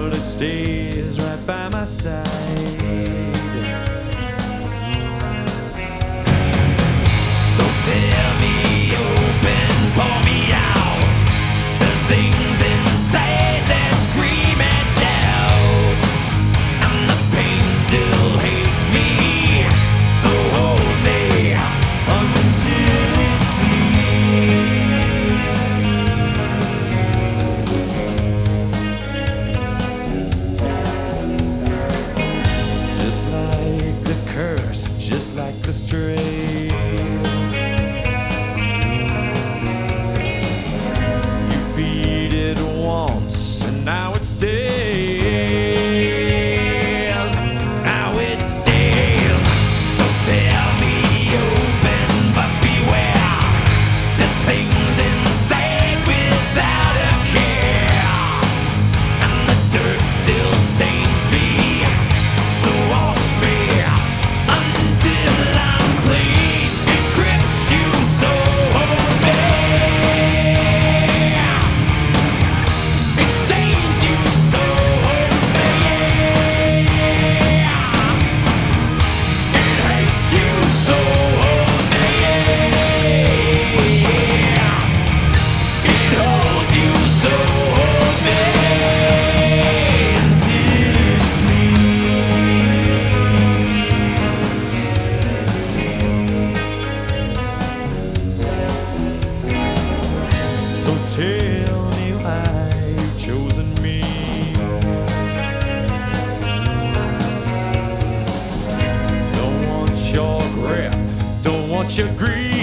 but it stays right by my side. So tell me, open, pour me out. There's things inside that scream and shout, and the pain still hates me. So hold me until it's just like the curse, just like the stray. You feed it once, and now it stays. Now it stays. So tell me, open, but beware. This thing's inside without a care, and the dirt still stains me. So wash me until I'm clean. It grips you, so hold me. It stains you, so hold me. It hates you, so hold me. It holds you, so hold me until it's me. So tell me why you've chosen me. Don't want your grip, don't want your greed.